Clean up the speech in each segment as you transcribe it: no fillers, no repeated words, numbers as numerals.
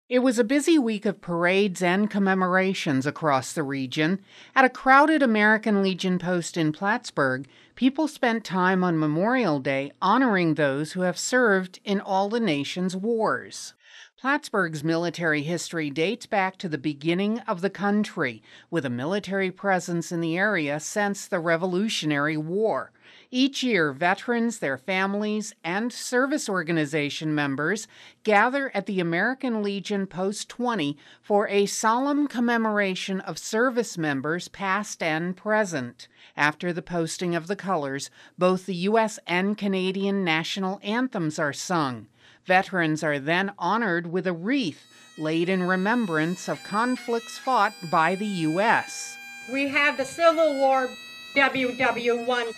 It was a busy week of parades and commemorations across the region. At a crowded American Legion post in Plattsburgh, people spent time on Memorial Day honoring those who have served in all the nation's wars. Plattsburgh's military history dates back to the beginning of the country, with a military presence in the area since the Revolutionary War. Each year, veterans, their families, and service organization members gather at the American Legion Post 20 for a solemn commemoration of service members past and present. After the posting of the colors, both the U.S. and Canadian national anthems are sung. Veterans are then honored with a wreath laid in remembrance of conflicts fought by the U.S. We have the Civil War, WW1,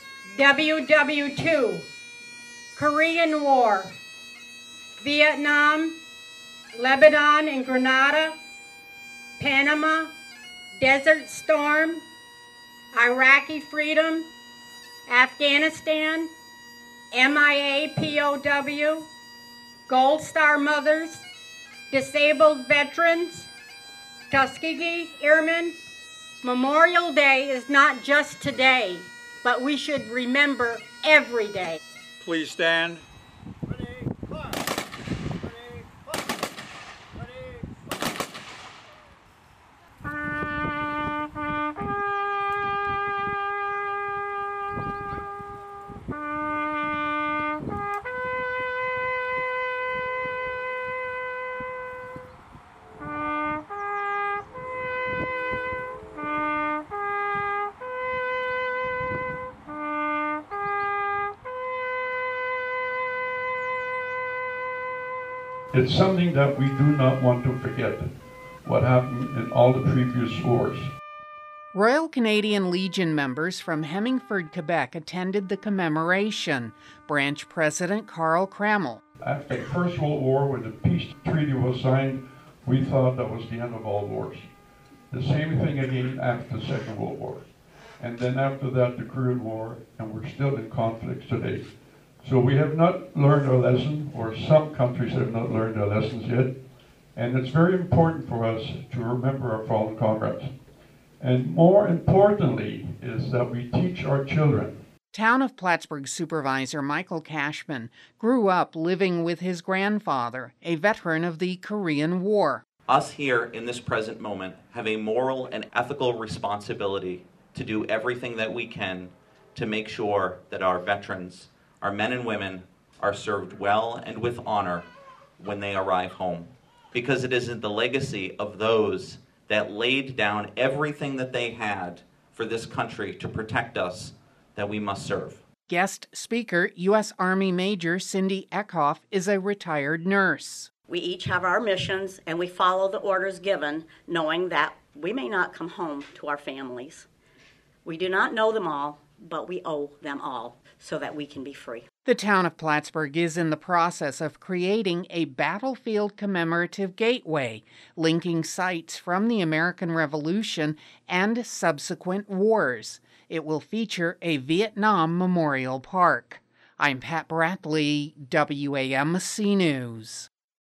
WW2, Korean War, Vietnam, Lebanon and Grenada, Panama, Desert Storm, Iraqi Freedom, Afghanistan, MIA POW, Gold Star Mothers, Disabled Veterans, Tuskegee Airmen. Memorial Day is not just today, but we should remember every day. Please stand. It's something that we do not want to forget, what happened in all the previous wars. Royal Canadian Legion members from Hemingford, Quebec attended the commemoration. Branch President Carl Crammell. After the First World War, when the peace treaty was signed, we thought that was the end of all wars. The same thing again after the Second World War. And then after that, the Korean War, and we're still in conflicts today. So we have not learned our lesson, or some countries have not learned their lessons yet. And it's very important for us to remember our fallen comrades. And more importantly is that we teach our children. Town of Plattsburgh Supervisor Michael Cashman grew up living with his grandfather, a veteran of the Korean War. Us here in this present moment have a moral and ethical responsibility to do everything that we can to make sure that our veterans, our men and women, are served well and with honor when they arrive home. Because it is the legacy of those that laid down everything that they had for this country to protect us that we must serve. Guest speaker, U.S. Army Major Cindy Eckhoff, is a retired nurse. We each have our missions, and we follow the orders given, knowing that we may not come home to our families. We do not know them all, but we owe them all so that we can be free. The town of Plattsburgh is in the process of creating a battlefield commemorative gateway, linking sites from the American Revolution and subsequent wars. It will feature a Vietnam Memorial Park. I'm Pat Bradley, WAMC News.